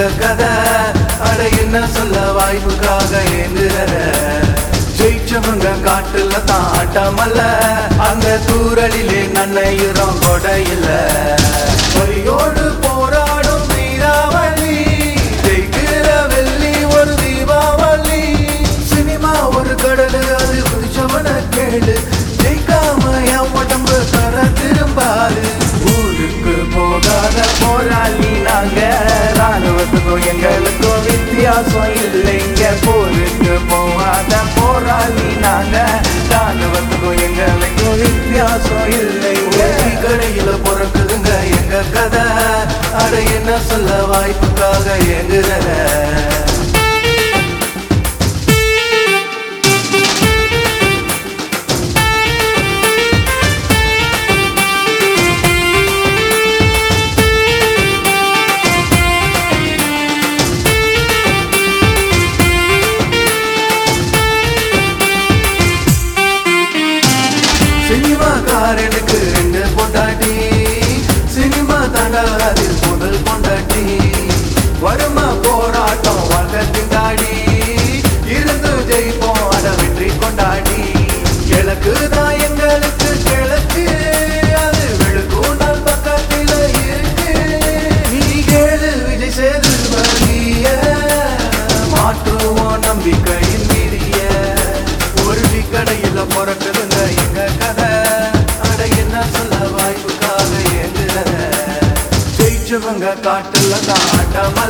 எங்க கதை அட என்ன சொல்ல வாய்ப்புக்காக ஏங்குற ஜெயிச்சவங்க காட்டுல தான் ஆட்டமல்ல அந்த தூரலிலே நன்னையுறம் கொடையில வலியோடு போராடும் வீராவளி ஜெயிக்கிற வெள்ளி ஒரு தீபாவளி சினிமா ஒரு கடலு அது குடிச்சவன கேளு ஜெயிக்காம என் உடம்பு தர திரும்பாது ஊருக்கு போகாத போராளி நாங்க ராணுவத்துக்கும் எங்களுக்கும் வித்தியாசம் இல்லைங்க போருக்கு போகாத போராளி நாங்க ராணுவத்துக்கும் எங்களுக்கும் வித்தியாசம் இல்லைங்க கடையில பிறக்குதுங்க எங்க கதை அட என்ன சொல்ல வாய்ப்புக்காக எங்குற சினிமாக்காரனுக்கு ரெண்டு பொண்டாட்டி சினிமா தாண்டாதில் முதல் பொண்டாட்டி வருமா போராட்டம் வாழ்க்கத்தின் தாடி இருந்து ஜெயிப்போம் அட வெற்றி கொண்டாடி கிழக்கு தான் எங்களுக்கு கிழக்கு அது வெளுக்கும் நாள் பக்கத்தில் இருக்கு நீ கேளு விஜய் சேதுபதிய மாற்றுவோம் நம்பிக்கையின் மீறிய ஒரு கடையில பிறக்குதுங்க எங்க கதை அட என்ன சொல்ல வாய்ப்புக்காக ஏங்குற ஜெயிச்சவங்க காட்டுல தான் ஆட்டமா